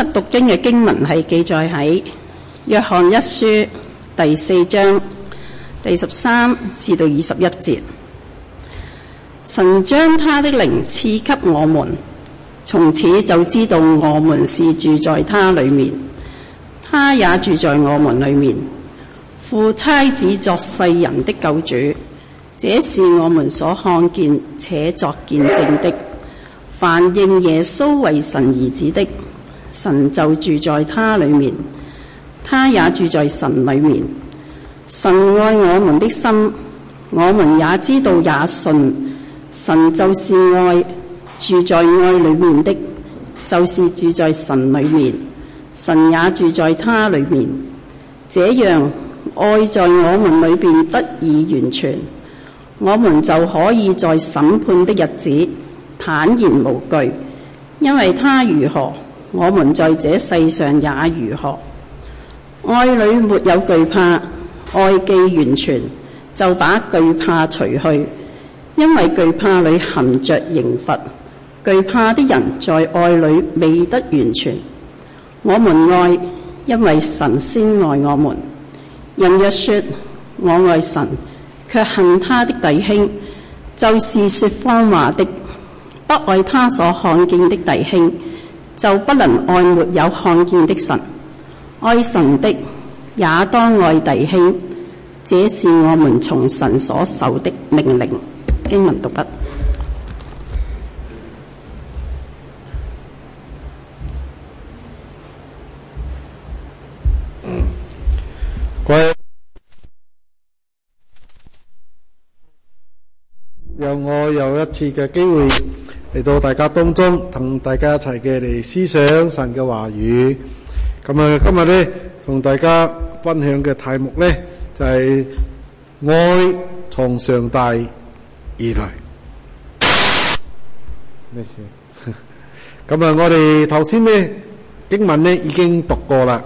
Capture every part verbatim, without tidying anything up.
日讀經嘅經文係記載喺約翰一書第四章第十三至到二十一節。神將他的靈賜給我們，從此就知道我們是住在他裏面，他也住在我們裏面。父差子作世人的救主，這是我們所看見且作見證的。凡認耶穌為神兒子的，神就住在他裏面，他也住在神裏面。神愛我們的心，我們也知道也信，神就是愛，住在愛裏面的，就是住在神裏面，神也住在他裏面。這樣，愛在我們裏面得以完全，我們就可以在審判的日子坦然無懼，因為他如何，我們在這世上也如何。愛裏沒有懼怕，愛既完全，就把懼怕除去，因為懼怕裏含着刑罰。懼怕的人在愛裏未得完全。我們愛，因為神先愛我們。人若說我愛神，卻恨他的弟兄，就是說謊話的。不愛他所看見的弟兄，就不能愛沒有看見的神。愛神的也當愛弟兄，這是我們從神所受的命令。經文讀畢。 讓我有一次嘅機會嚟到大家當中，同大家一齊嘅嚟思想神嘅話語。咁啊，今日咧同大家分享嘅題目咧就係、是、愛從上帝而來。咩事？咁啊，我哋頭先咧經文咧已經讀過啦。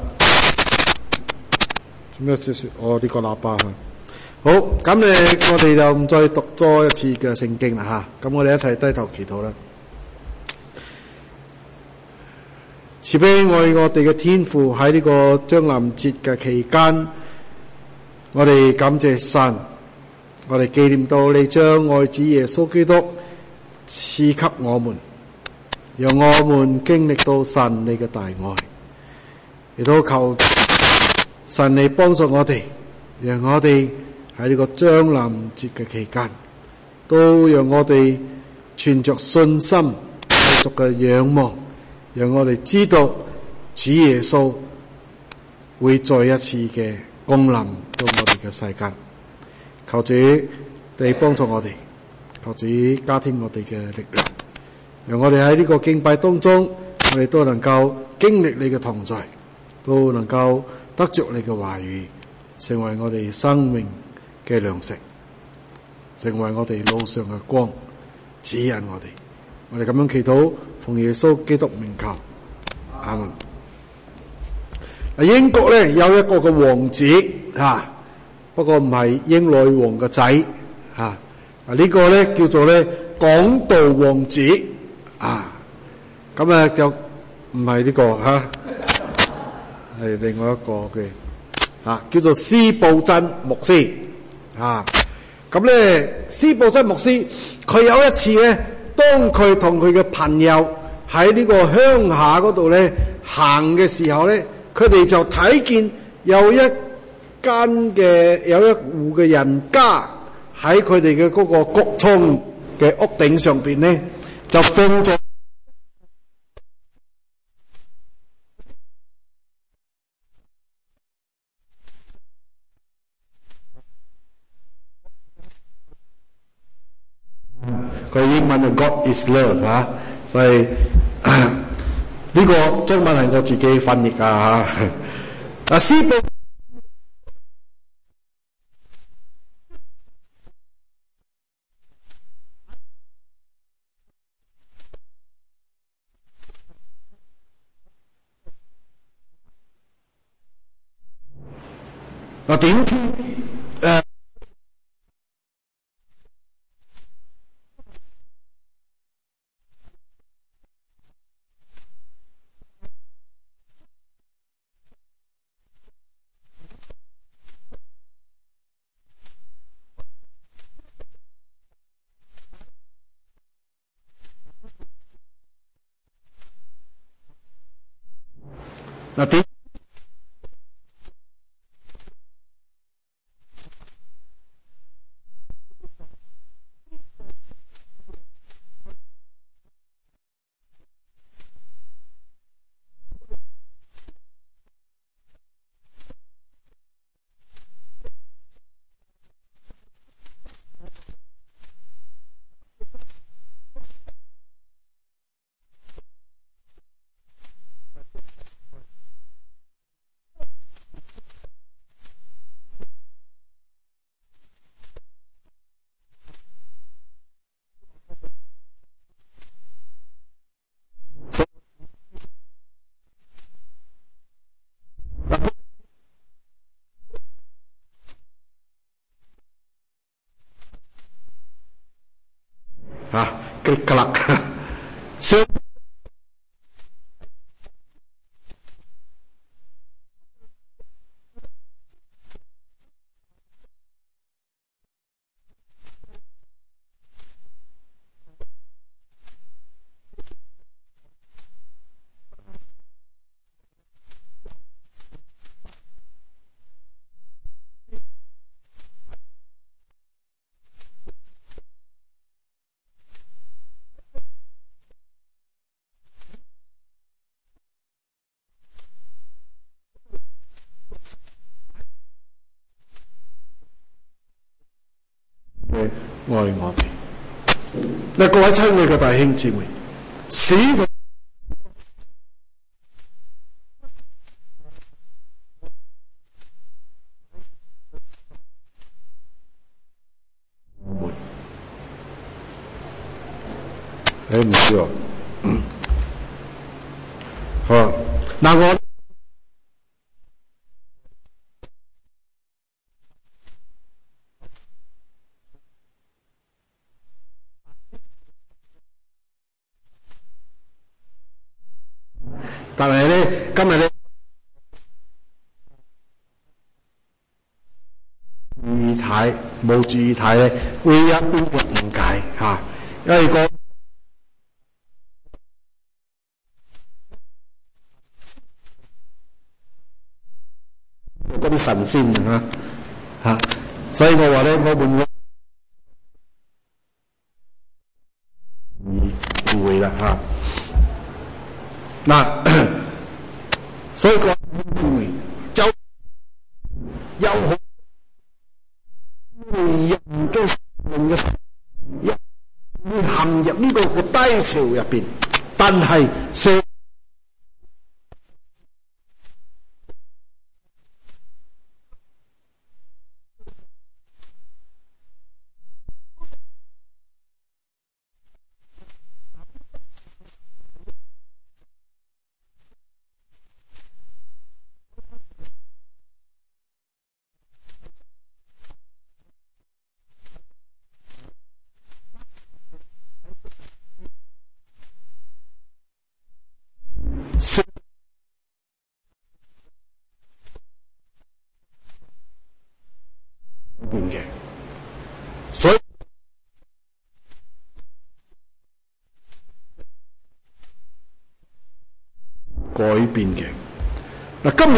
做咩少少？哦，呢、這個喇叭啊！好，咁咧我哋就唔再讀多一次嘅聖經啦吓，咁我哋一齊低頭祈禱啦。慈悲愛我哋嘅天父，喺呢個將臨節嘅期間，我哋感謝神，我哋紀念到你將愛子耶穌基督賜給我們，讓我們經歷到神你嘅大愛，亦都求神嚟幫助我哋，讓我哋喺呢個將臨節嘅期間，都讓我哋存着信心繼續嘅仰望，讓我哋知道主耶穌會再一次嘅降臨到我哋嘅世間。求主你幫助我哋，求主加添我哋嘅力量，讓我哋喺呢個敬拜當中，我哋都能夠經歷你嘅同在，都能夠得着你嘅話語，成為我哋生命嘅糧食，成為我哋路上嘅光，指引我哋。我哋咁樣祈禱，奉耶穌基督名求，阿門。英國咧有一個嘅王子吓，不過唔係英女王嘅仔吓，啊、這個、呢個咧叫做咧講道王子啊，咁啊就唔係呢個吓，係、啊、另外一個嘅啊，叫做司布真牧師。啊，咁咧，司布真牧師佢有一次咧，當佢同佢嘅朋友喺呢個鄉下嗰度咧行嘅時候咧，佢哋就睇見有一間嘅有一戶嘅人家喺佢哋嘅嗰個谷倉嘅屋頂上邊咧，就放咗。佢英文就 God is love 吓、啊，所以呢、啊這個中文係我自己翻譯啊吓。啊，司布啊點知誒？ 嗱點？啊，嗰啲格勒，相愛我哋。嗱，各位親愛嘅弟兄姊妹，使徒誒唔知喎，嗯，好啊，嗱我。但係咧，今日咧，注意睇冇注意睇咧，會有一般嘅誤解嚇，因為個嗰啲神仙啊嚇，所以我話咧，我們誤會啦嚇。嗱，所以個就有好人嘅人嘅會陷入呢個個低潮入邊，但係上嘅，所以改變嘅。嗱，今日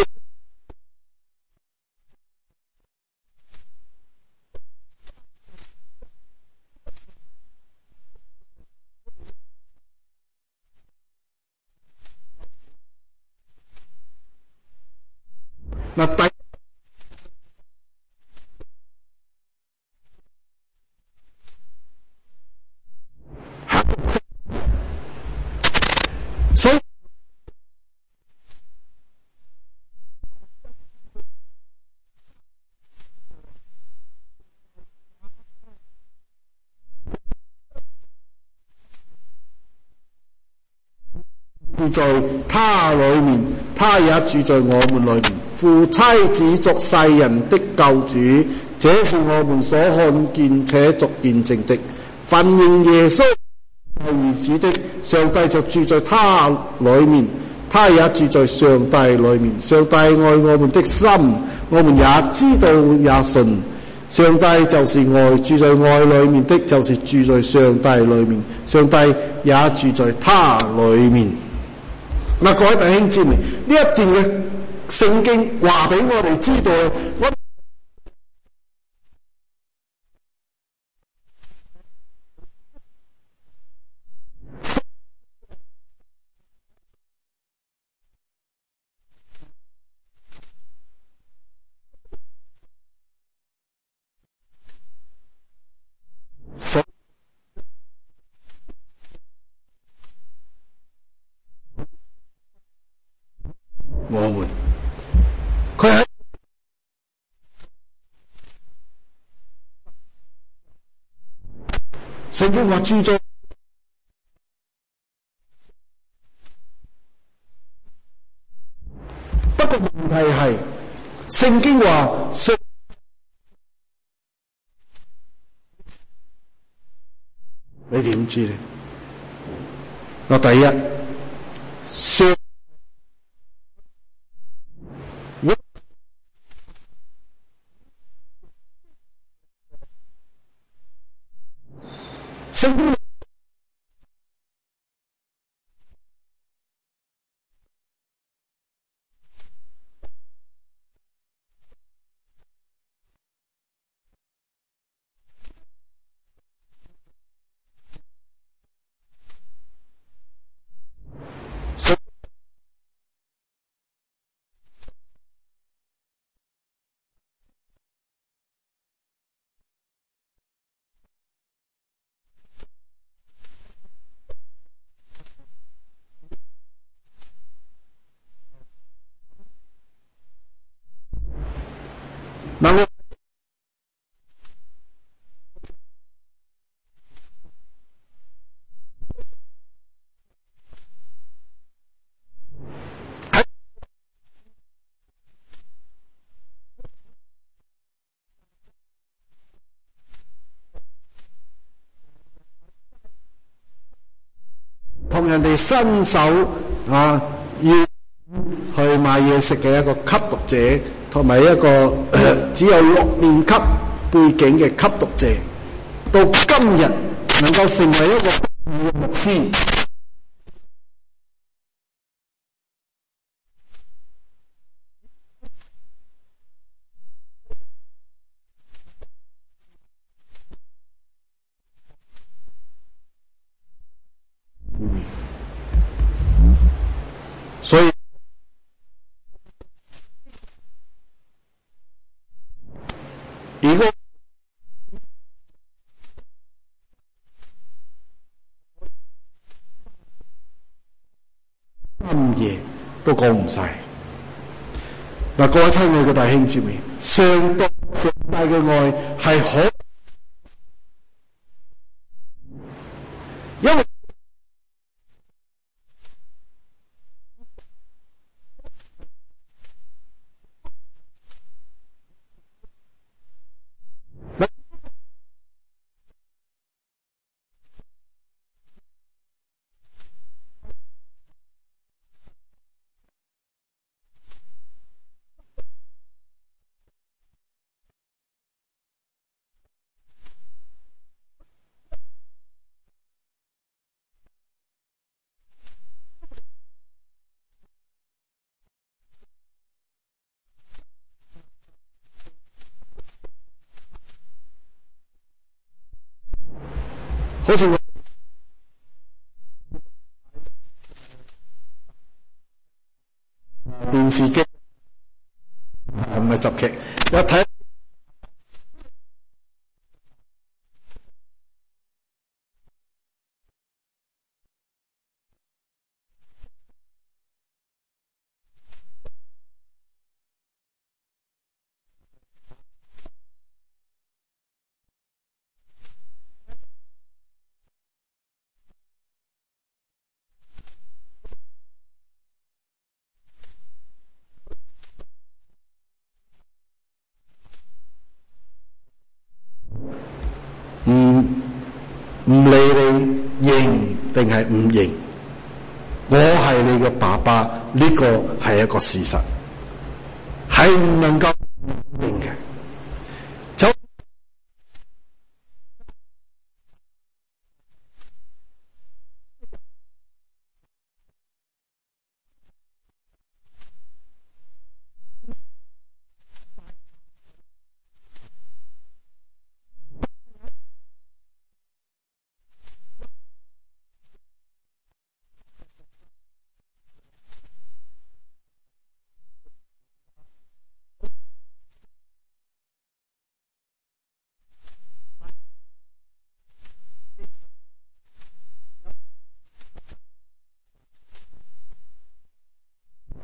嗱第。所以住在他裏面，他也住在我們裏面。父差子作世人的救主，這是我們所看見且作見證的。凡認耶穌係兒子的，上帝就住在他裏面，他也住在上帝裏面。上帝愛我們的心，我們也知道也信。上帝就是愛，住在愛裏面的，就是住在上帝裏面，上帝也住在他裏面。 嗱，各位弟兄姊妹，呢一段嘅聖經話俾我哋知道，我我們佢喺聖經話住在，不過問題係聖經話信，你點知呢？嗱，第一信。聖經嗱，我同人哋伸手啊，要去買嘢食嘅一個吸毒者，同埋一個、呃、只有六年級背景嘅吸毒者，到今日能夠成為一個牧師。所以如果暗夜都講唔晒。嗱，各位親愛嘅弟兄姊妹，上帝上帝嘅愛係可，因為好似我電視機唔係集劇，一睇唔理你認定係唔認，我係你嘅爸爸，呢個係一個事實，係唔能夠認嘅。就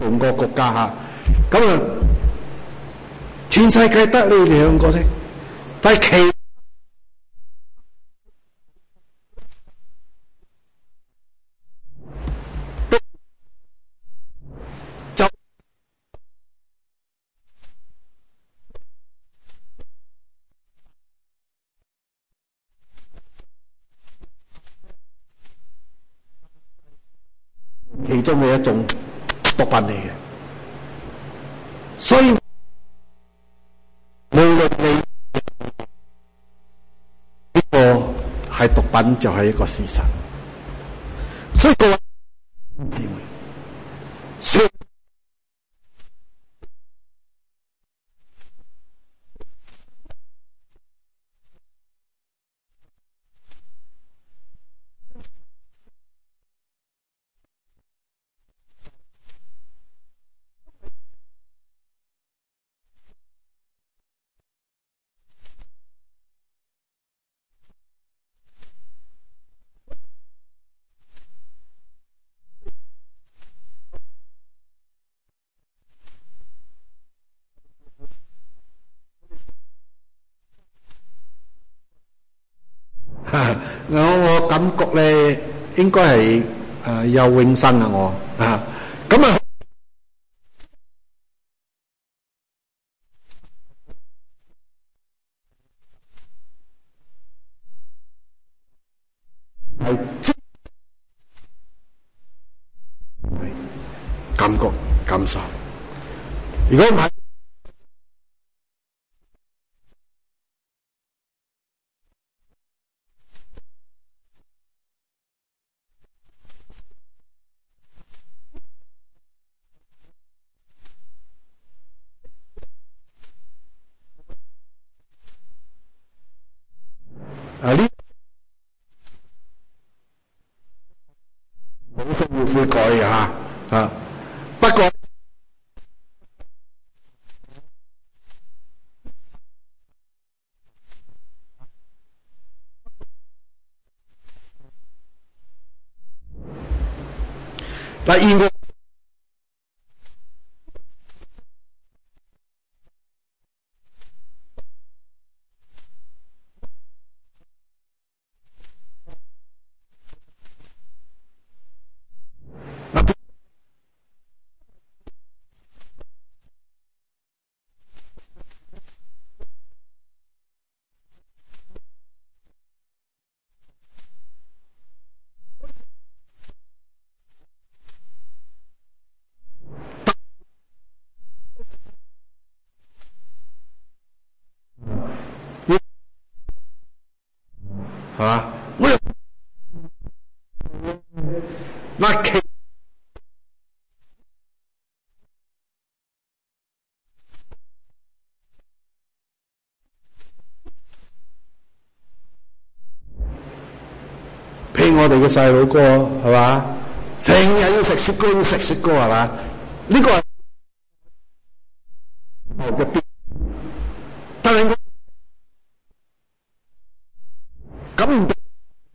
同個國家嚇。咁啊，全世界得你兩個啫，但係其就其中嘅一種毒品嚟嘅，所以無論你呢個係毒品，就係一個事實。所以各位姊妹，所以我我感覺咧，應該係誒有永生啊！我啊，咁啊係感覺感受。如果唔係，啊呢好需要悔改嘅嚇啊！不過嗱，現個係嘛？我又嗱其譬如我哋嘅細佬哥係嘛，成日要食雪糕，要食雪糕係嘛？呢個係嘅必，但係我咁唔得。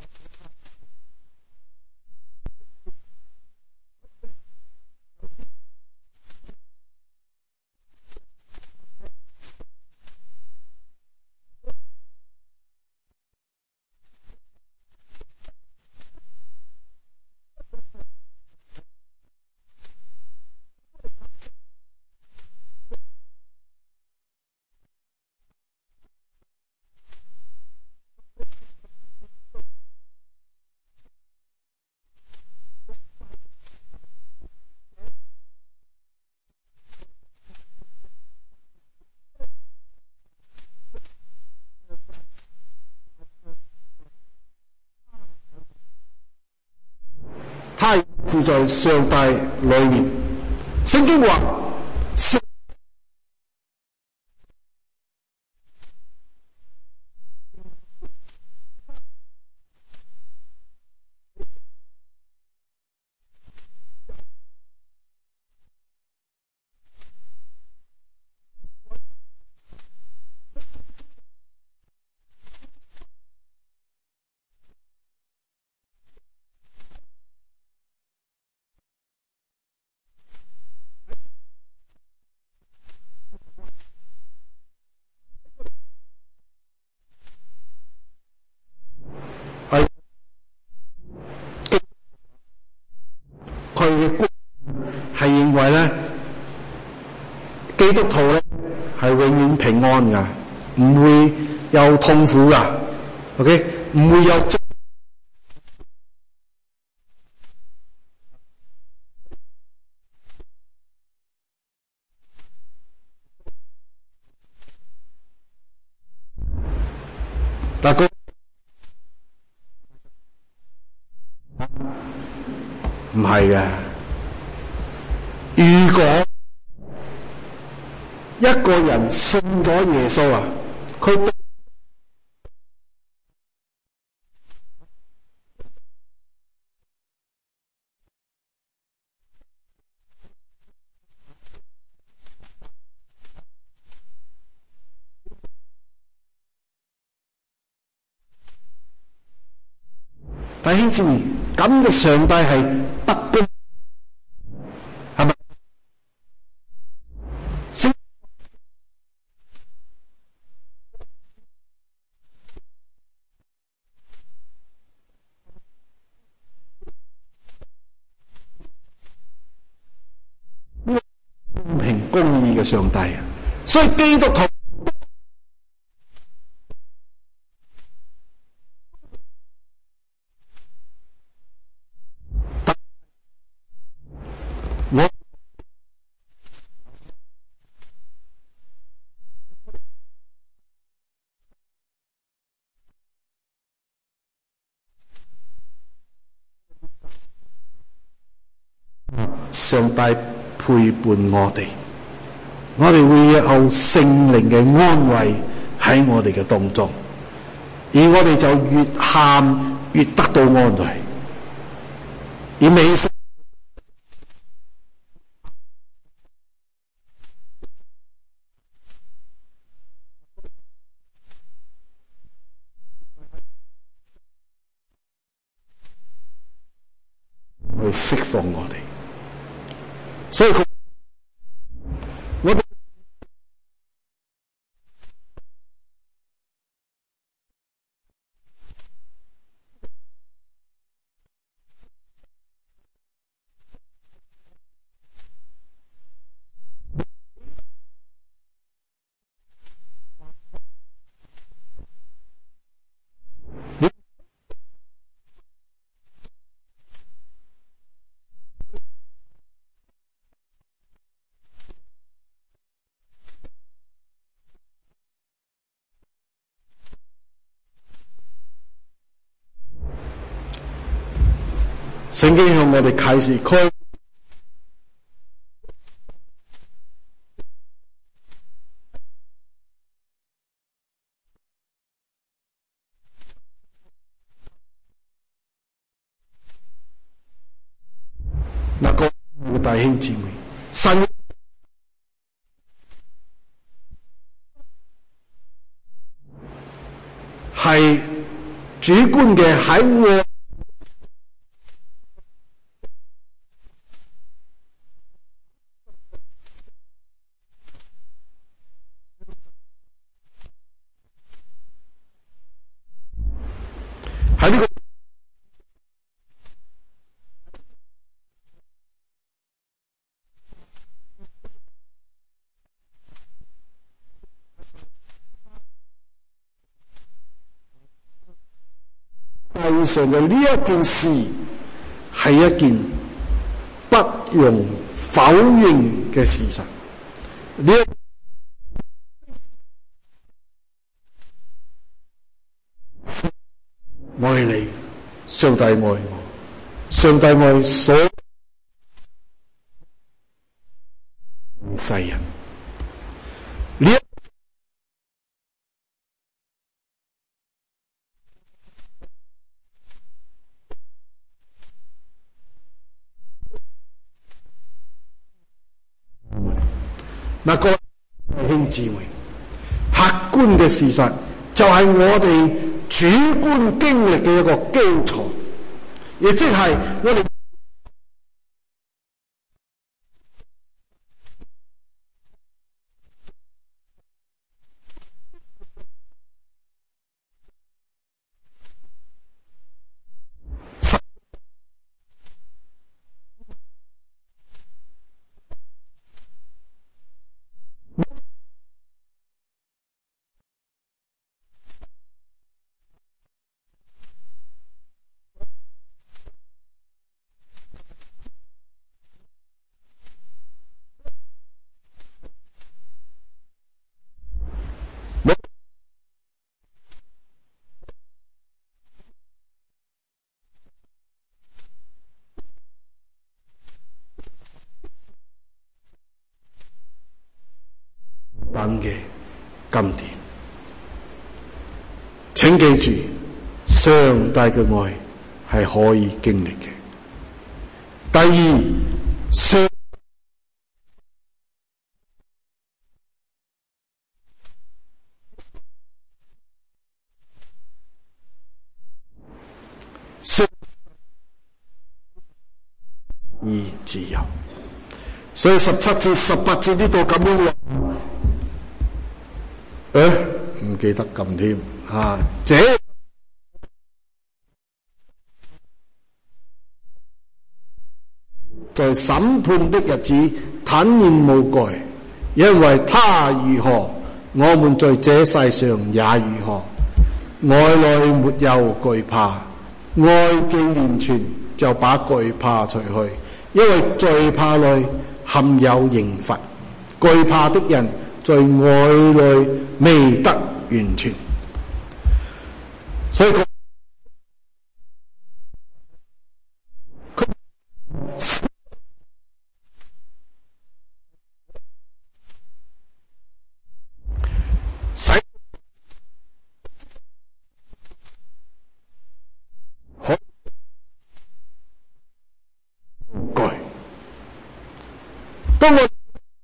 他住在上帝裏面。聖經話， 基督徒咧係永遠平安噶，唔會有痛苦噶 ，OK， 唔會有。嗱，個唔係嘅。如果一個人信咗耶穌啊，佢弟兄姊妹，咁嘅上帝係不公，係咪？公平公義嘅上帝啊，所以基督徒。上帝陪伴我哋，我哋會有聖靈嘅安慰喺我哋嘅當中，而我哋就越喊越得到安慰。而美去釋放我哋。所以我哋聖經向我哋啟示，佢嗱，各位弟兄姊妹，神係主觀嘅喺我。喺呢個地上嘅呢一件事係一件不容否認嘅事實。呢愛你，上帝愛我，上帝愛所有世人。呢嗱，各位弟兄姊妹，客觀嘅事實就係我哋主觀經歷嘅一個基礎，亦即係我哋等嘅甘甜。請記住，上帝嘅愛係可以經歷嘅。第二，上上而自由。所以十七節、十八節呢度咁樣話，誒唔記得咁添啊！這在審判的日子坦然無懼，因為他如何，我們在這世上也如何。愛裏沒有懼怕，愛既完全，就把懼怕除去，因為懼怕裏含有刑罰，懼怕的人在愛裏未得完全。所以佢使可改。當我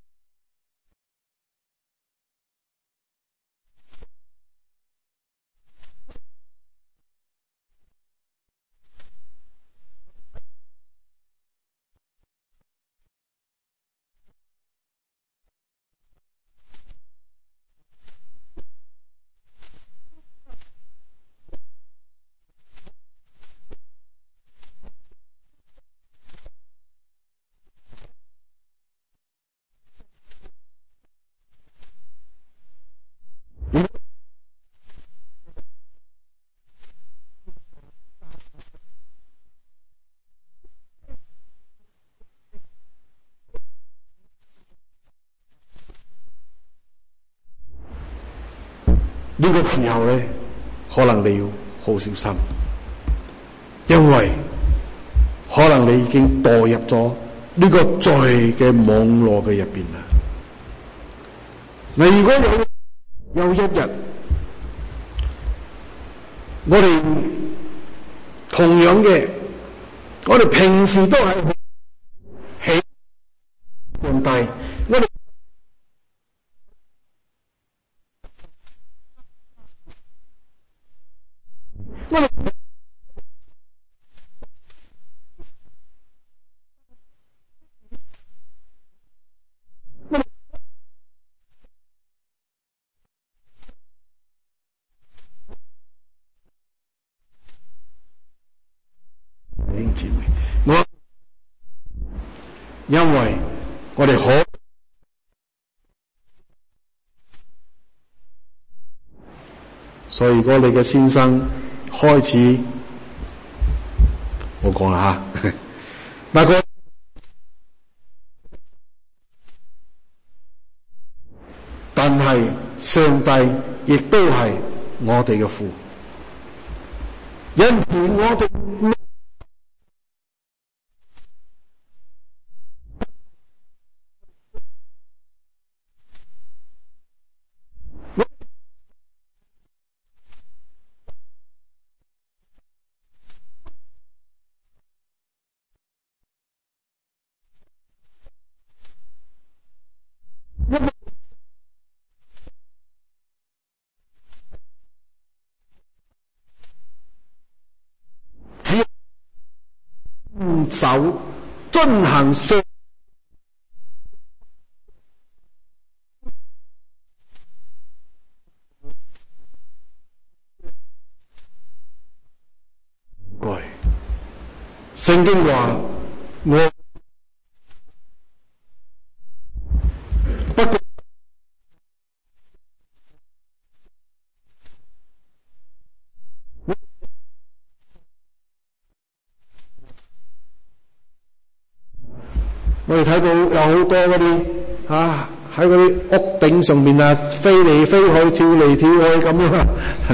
呢個時候咧，可能你要好小心，因為可能你已經墮入咗呢個罪嘅網絡嘅入邊啦。嗱，如果有有一日，我哋同樣嘅，我哋平時都係喜上帝，我哋我哋弟兄姊妹，我因為我哋可，所以如果你嘅先生開始，我講啦吓，嗱個但係上帝亦都係我哋嘅父，因此我哋守遵行上愛。聖經話我不過我哋睇到有好多嗰啲啊喺嗰啲屋頂上面啊飛嚟飛去跳嚟跳去咁樣，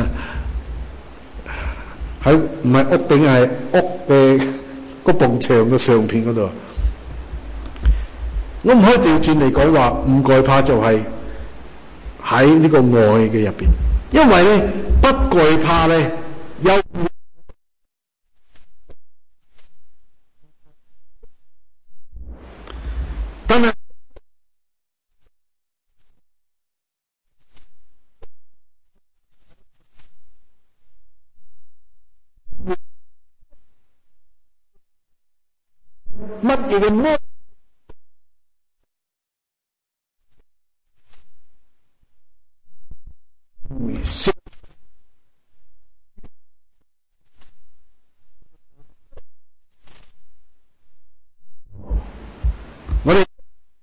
喺唔係屋頂係屋嘅嗰埲牆嘅上邊嗰度。我唔可以調轉嚟講話唔懼怕就係喺呢個愛嘅入邊，因為咧不懼怕咧有。但係乜嘢嘅魔？我哋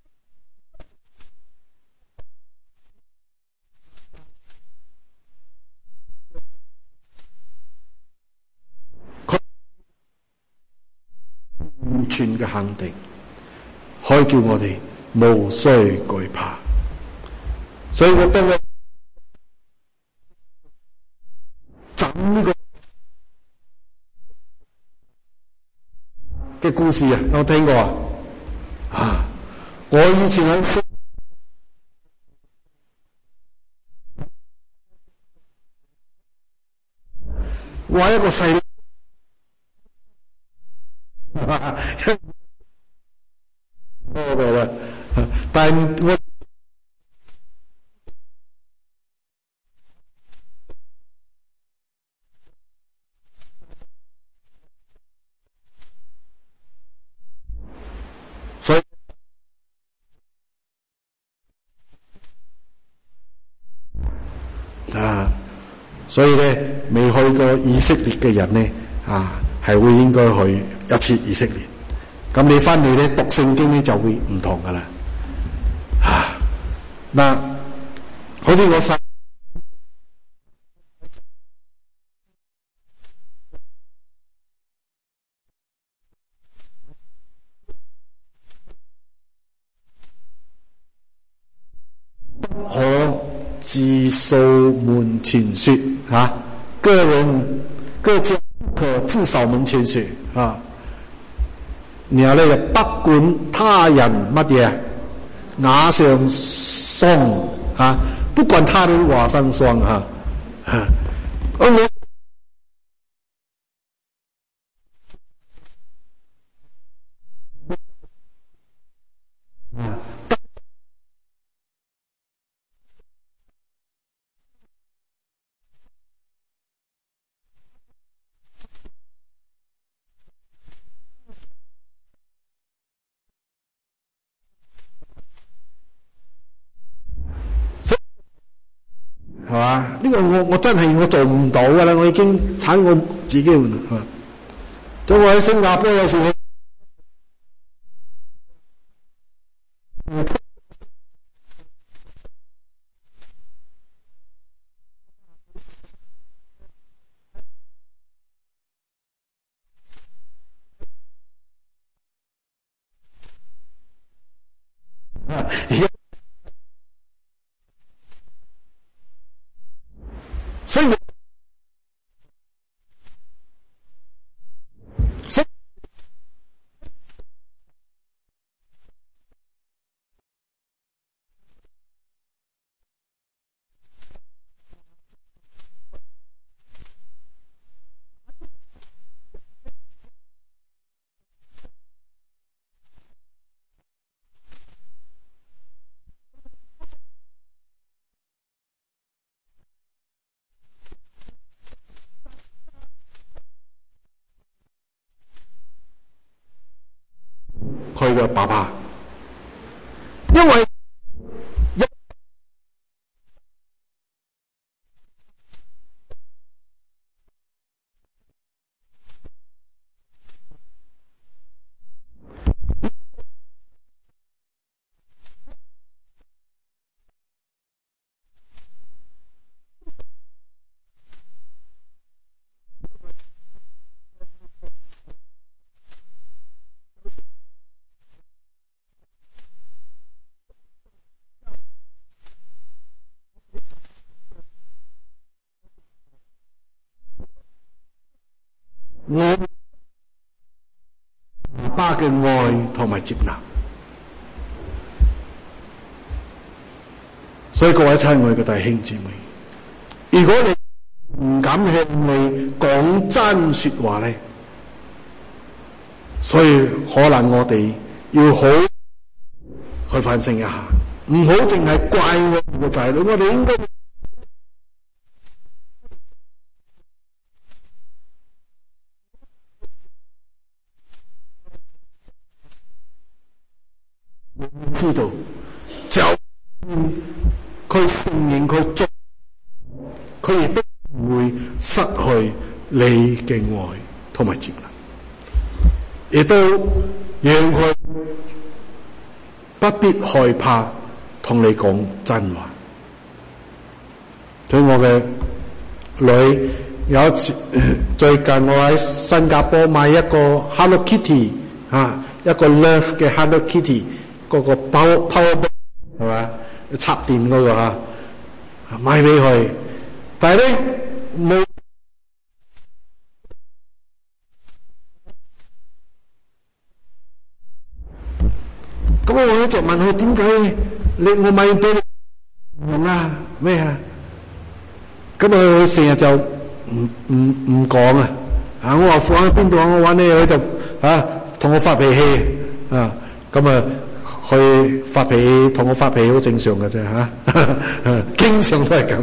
完全嘅肯定，可以叫我哋無需懼怕。所以我當我整呢個嘅故事啊，有聽過啊？啊！我以前喺話一個細多嘅啦，但係我所以啊，所以咧未去過以色列嘅人咧啊，係會應該去一次以色列。咁你翻嚟咧讀聖經咧就會唔同噶啦。啊，嗱，好似我細可自掃門前雪啊，個人各家可自掃門前雪啊。然後咧就不管他人乜嘢瓦上霜啊，不管他人瓦上霜啊。啊，我係嘛？呢、這個我我真係我做唔到噶啦，我已經產我自己換。咁我喺新加坡有時我所以我所以佢嘅爸爸，因為我爸嘅愛同埋接納， 所以各位親愛嘅弟兄姊妹，如果你唔敢向你講真說話咧，所以可能我哋要好去反省一下，唔好淨係怪我哋嘅仔女，我哋應該知道就佢承認佢做，佢亦都唔會失去你嘅愛同埋接納，亦都讓佢不必害怕同你講真話。所以我嘅女有一次，最近我喺新加坡買一個 Hello Kitty 啊，一個 Love 嘅 Hello Kitty 嗰個 power power bank 係嘛，插電嗰個嚇，買俾佢，但係咧冇。咁我一直問佢點解你我買俾你用啊咩啊？咁啊佢成日就唔唔唔講啊！啊我話放喺邊度啊？我玩呢佢就啊同我發脾氣啊！咁啊佢發脾氣同我發脾氣好正常嘅啫嚇，經常都係咁。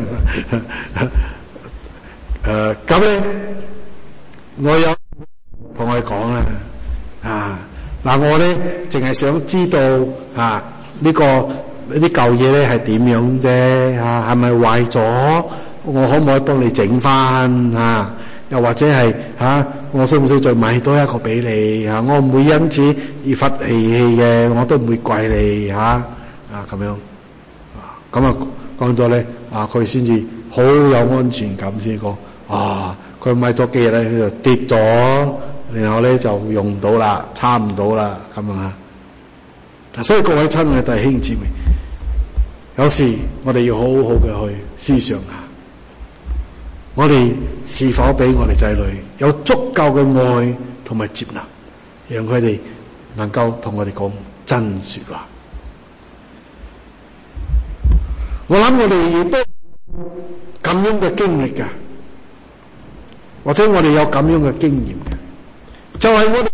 誒咁咧，我有同佢講啦啊！嗱，我咧淨係想知道啊，呢、這個呢啲舊嘢咧係點樣啫？啊，係咪壞咗？我可唔可以幫你整翻啊？又或者係啊，我需唔需要再買多一個俾你啊？我唔會因此而發脾氣嘅，我都唔會怪你嚇啊咁樣啊。咁啊講咗咧啊，佢先至好有安全感先講啊。佢買咗幾日咧，佢就跌咗。然後咧就用唔到啦，差唔到啦，咁樣啊！所以各位親愛弟兄姊妹，有時我哋要好好嘅去思想下，我哋是否俾我哋仔女有足夠嘅愛同埋接納，讓佢哋能夠同我哋講真說話。我諗我哋亦都咁樣嘅經歷㗎，或者我哋有咁樣嘅經驗嘅。就係我哋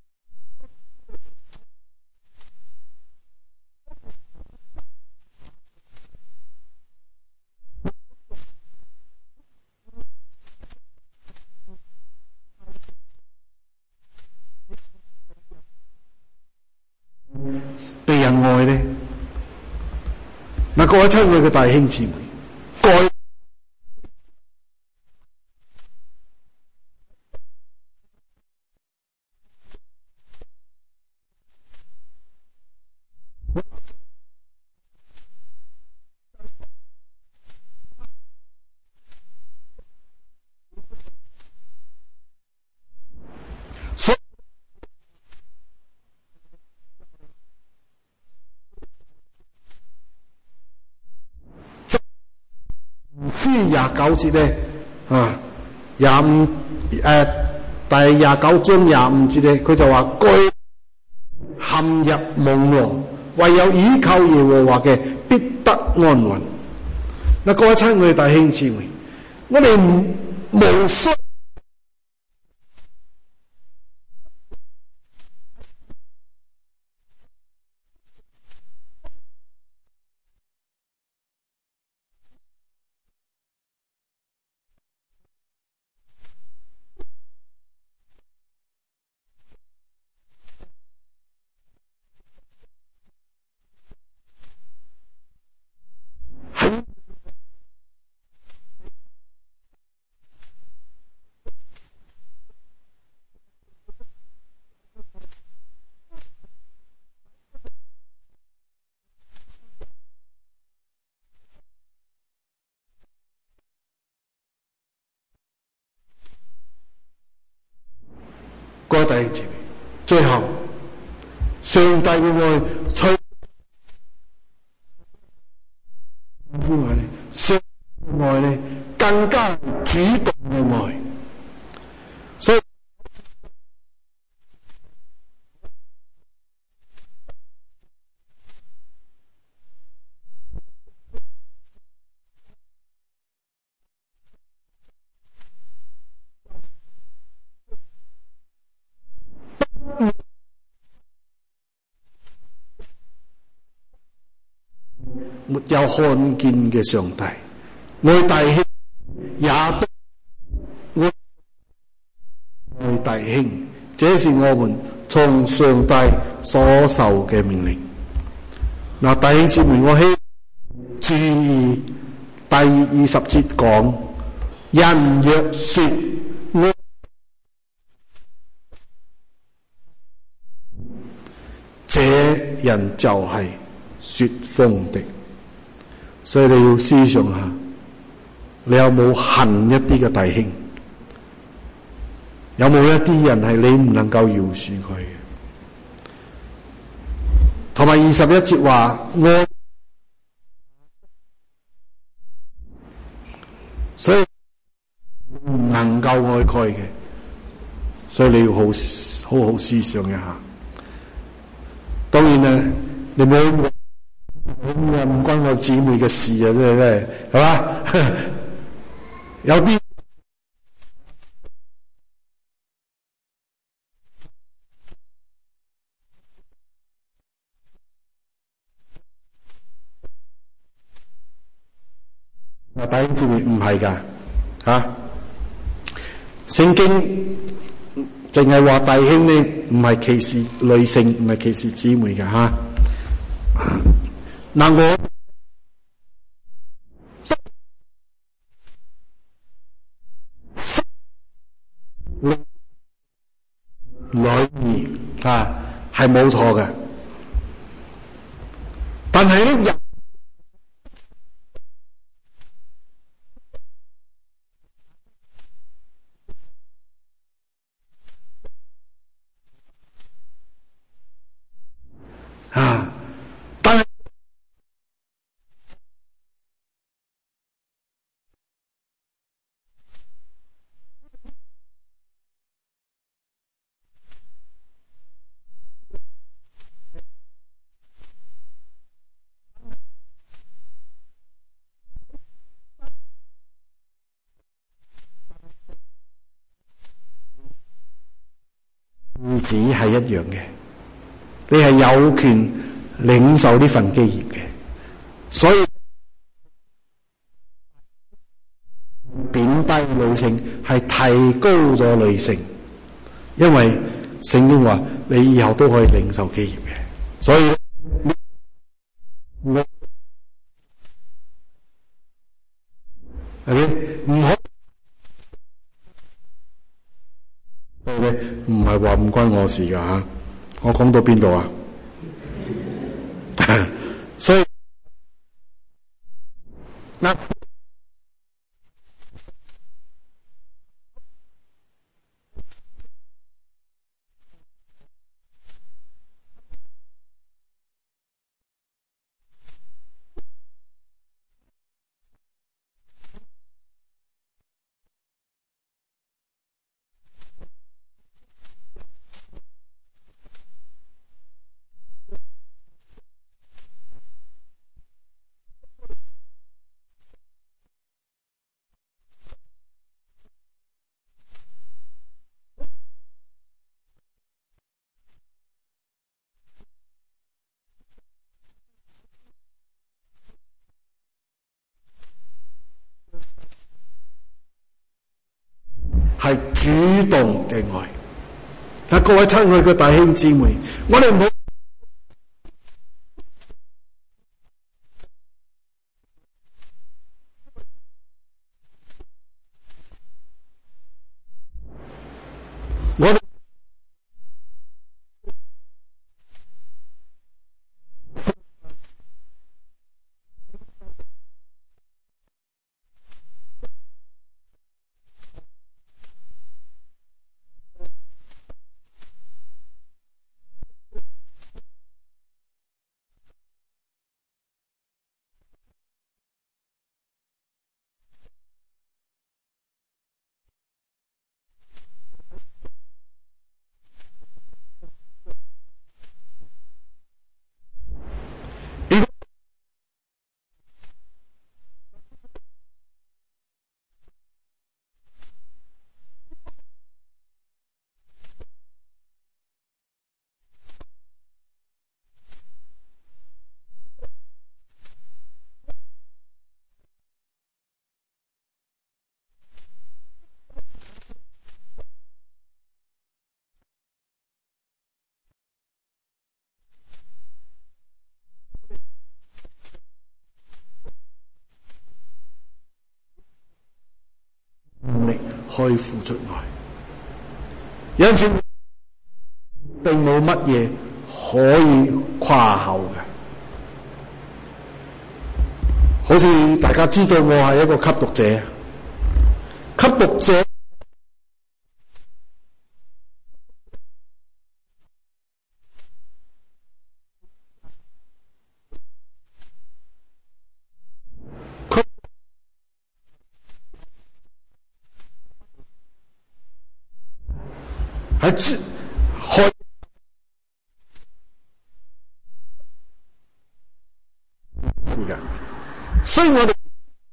被人愛咧，嗱，各位親愛嘅弟兄姊妹，愛廿九節咧啊，廿五誒第廿九章廿五節咧，佢就話該陷入網羅，唯有依靠耶和華嘅必得安穩。嗱，各位親愛嘅弟兄姊妹，我哋唔無需各位弟兄姊妹，最後上帝嘅愛隨愛咧，上帝愛咧更加主動嘅愛，所以沒有看見嘅上帝。愛弟兄也都愛愛弟兄，這是我們從上帝所受嘅命令。嗱，弟兄姊妹，我希注意第二十節講，人若說愛，這人就係說謊的。所以你要思想下，你有冇恨一啲嘅弟兄？有冇一啲人係你唔能夠饒恕佢嘅？同埋二十一節話愛，所以唔能夠愛佢嘅，所以你要好好好思想一下。當然啦，你冇唔關我姊妹嘅事啊，真係真係，係嘛？有啲啊，弟兄姊妹唔係㗎嚇，聖經淨係話弟兄呢，唔係歧視女性，唔係歧視姊妹㗎嚇。嗱，我女兒啊係冇錯嘅，但係咧人啊，但係唔止係一樣嘅，你係有權領受呢份基業嘅，所以貶低女性係提高咗女性，因為聖經話你以後都可以領受基業嘅，所以我係唔好。唔係話唔關我事㗎吓，我講到邊度啊？所以嗱，係主動嘅愛。嗱，各位親愛嘅弟兄姊妹，我哋唔好我哋去付出愛。因此並冇乜嘢可以誇口嘅。好似大家知道我係一個吸毒者，吸毒者係開嘅，所以我哋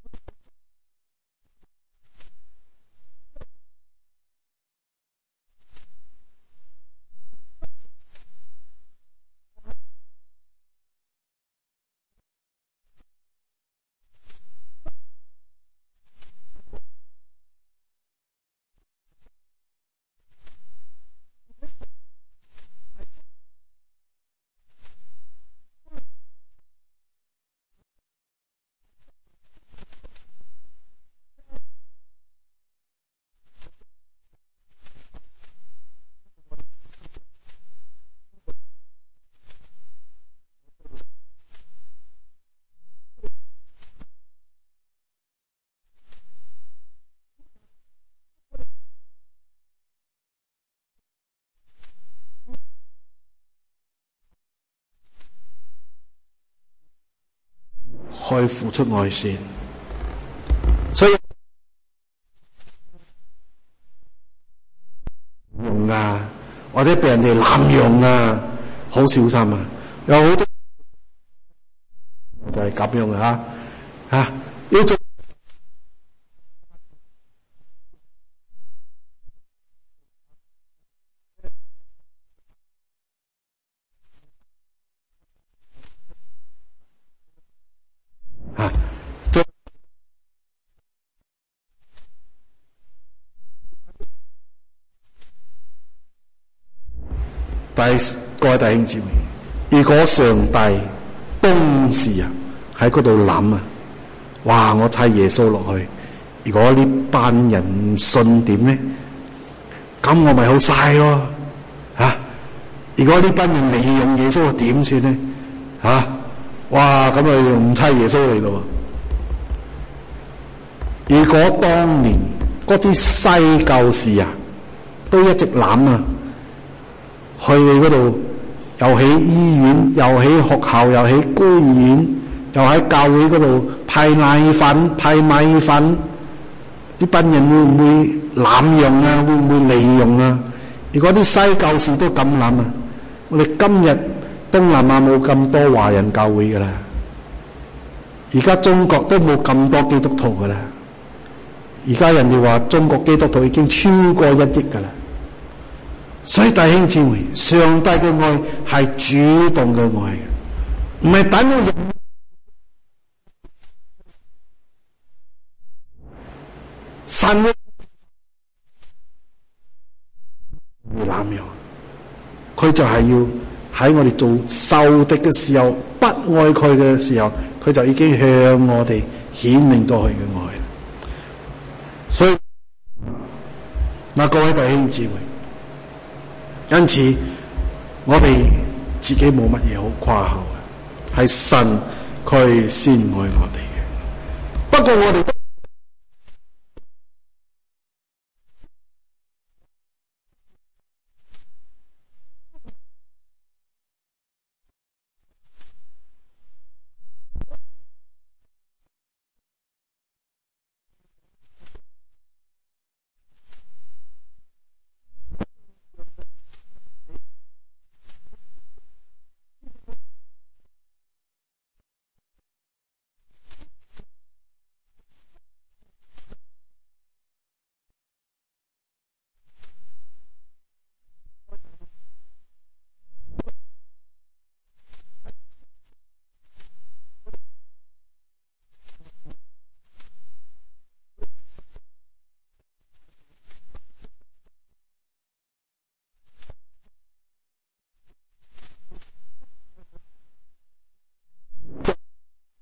去付出愛先，所以用啊，或者俾人哋濫用啊，好小心啊！有好多就係咁樣啊，吓要做啊，做但係各位弟兄姊妹，如果上帝當時啊喺嗰度諗啊，哇！我砌耶穌落去，如果呢班人唔信點咧？咁我咪好嘥咯嚇！如果呢班人利用耶穌，點算咧？嚇、啊！哇！咁咪唔砌耶穌嚟咯。如果當年嗰啲西教士啊，都一直諗啊，去你嗰度又喺醫院，又喺學校，又喺孤兒院，又喺教會嗰度派奶粉、派米粉，呢班人會唔會濫用啊？會唔會利用啊？如果啲西教士都咁諗啊，我哋今日東南亞冇咁多華人教會噶啦，而家中國都冇咁多基督徒噶啦，而家人哋話中國基督徒已經超過一億噶啦。所以弟兄姊妹，上帝嘅愛係主動嘅愛，唔係等我用神嘅濫用，佢就係要喺我哋做仇敵嘅時候，不愛佢嘅時候，佢就已經向我哋顯明咗佢嘅愛。所以嗱，各位弟兄姊妹，因此我哋自己冇乜嘢好誇口嘅，係神佢先愛我哋嘅。不過我哋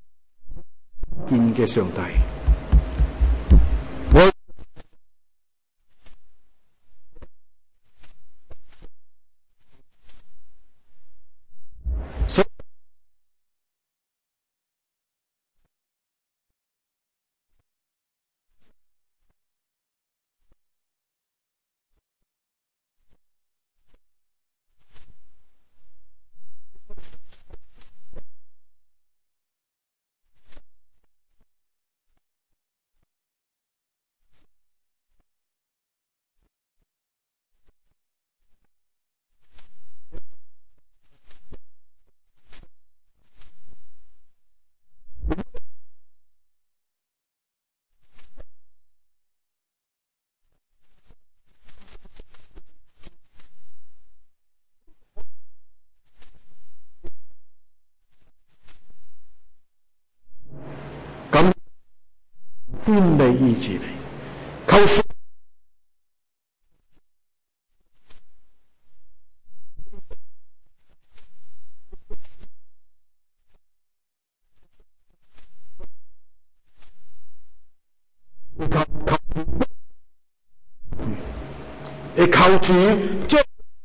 見嘅上帝，我歡嚟醫治你。求父你求主將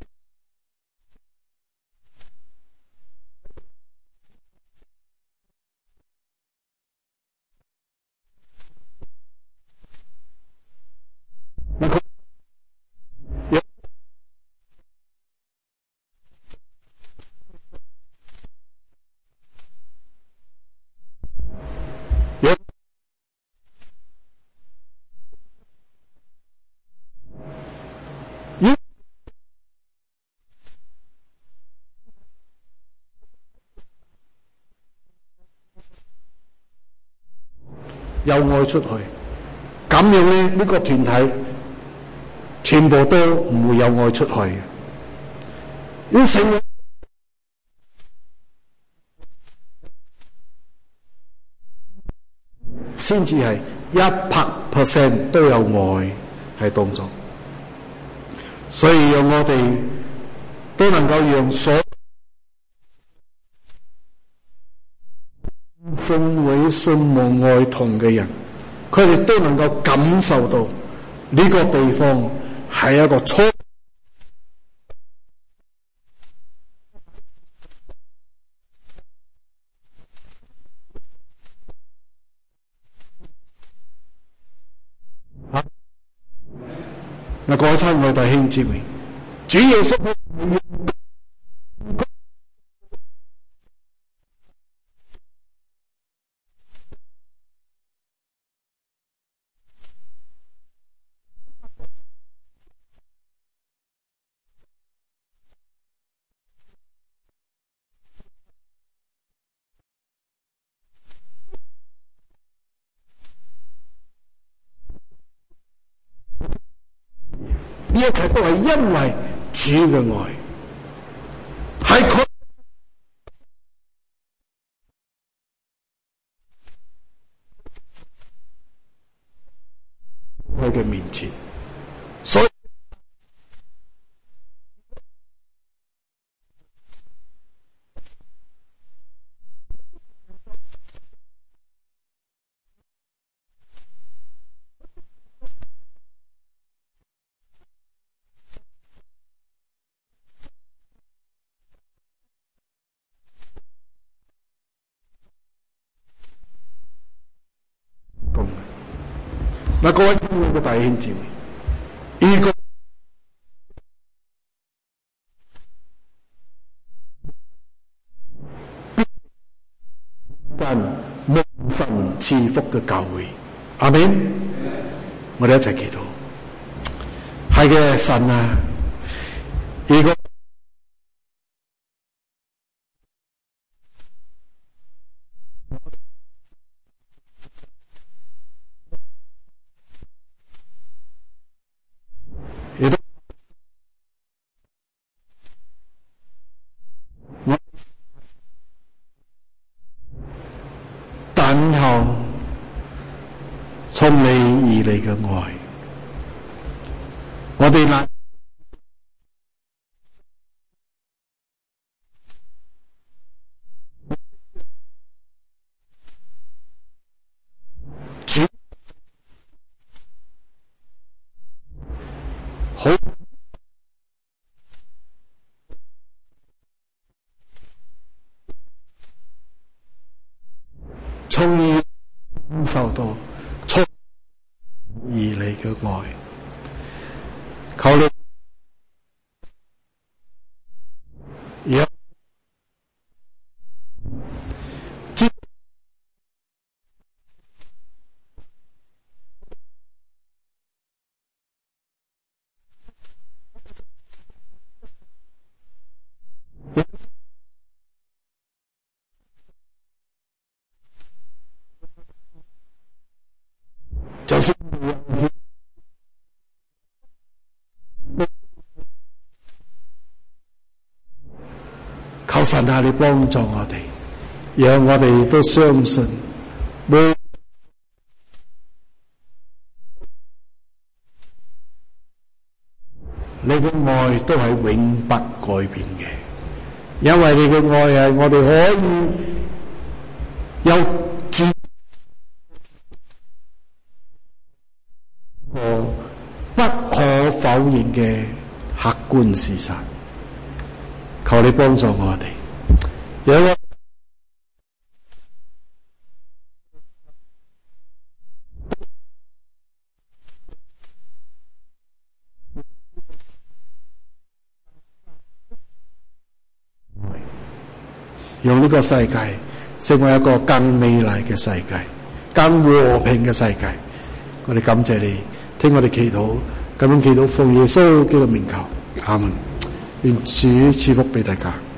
有愛出去，咁樣咧呢、這個團體全部都唔會有愛出去嘅。要成為先至係一百 percent 都有愛喺當中，所以讓我哋都能夠讓所奉為信望愛同嘅人，佢哋都能夠感受到呢個地方係一個初嗱，各位親愛弟兄姊妹，主耶穌呢一切都係因為主嘅愛，係佢佢嘅面前，所以嗱，各位嘅弟兄姊妹，如果但蒙份賜福嘅教會，阿們，我哋一齊祈禱。係嘅，神啊，如果等候從你而嚟嘅愛，我哋嗱主好從而感受到從而嚟嘅愛，求你讓接就算求神啊，你幫助我哋，讓我哋都相信，無你嘅愛都係永不改變嘅，因為你嘅愛係我哋可以有絕個不可否認嘅客觀事實。求你幫助我哋，有我用呢個世界成為一個更美麗嘅世界，更和平嘅世界。我哋感謝你，聽我哋祈禱，咁樣祈禱奉耶穌基督名求，阿門。願主賜福俾大家。